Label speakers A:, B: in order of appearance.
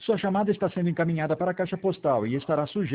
A: Sua chamada está sendo encaminhada para a caixa postal e estará sujeita